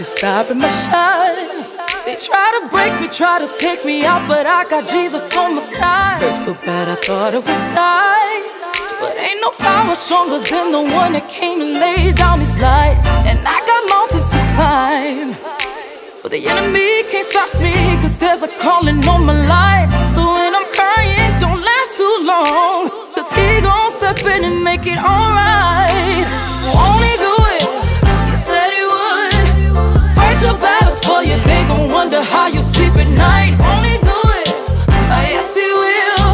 stopping my shine. They try to break me, try to take me out, but I got Jesus on my side. Hurt so bad I thought I would die, but ain't no power stronger than the one that came and laid down his life. And I got mountains to climb, but the enemy can't stop me, cause there's a calling on my life. So when I'm crying, don't last too long, cause he gon' step in and make it alright. Won't he do it? He said he would. Fight your battles for you, they gon' wonder how you sleep at night. Won't he do it? Yes he will.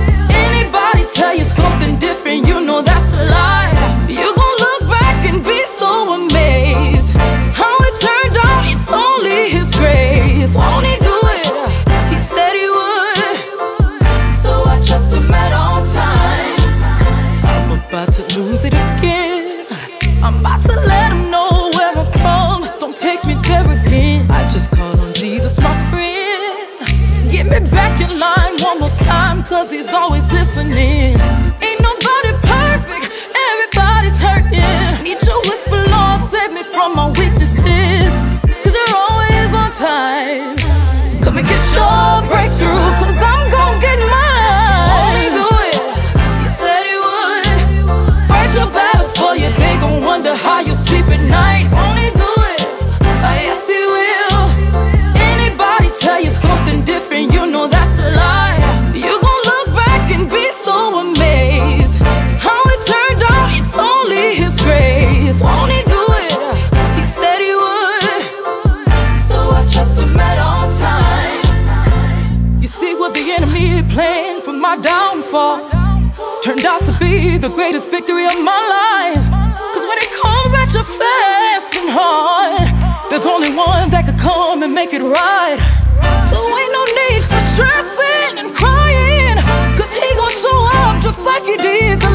Anybody tell you something different, you know that's a lie. You gon' look back and be so amazed how it turned out, it's only his grace. Won't he do it? He said he would, so I trust him at all times. I'm about to lose it again. I'm about to let him know where I'm from. Don't take me there again. I just call on Jesus, my friend. Get me back in line one more time, cause he's always listening. Ain't nobody perfect, everybody's hurting. Need your whisper, Lord, save me from my weaknesses, cause you're always on time. Come and get your breakthrough, cause I'm gon' get mine. Won't he do it? He said he would. Fight your battles for you, they gon' wonder how you sleep at night. Won't he do it? Yes he will. Anybody tell you something different, you know that's a lie. You gon' look back and be so amazed how it turned out, it's only his grace. Won't he do it? He said he would, so I trust him at all times. You see what the enemy planned for my downfall turned out to be the greatest victory of my life. Cause when it comes at you fast and hard, there's only one that could come and make it right. So ain't no need for stressing and crying, cause he gon' show up just like he did the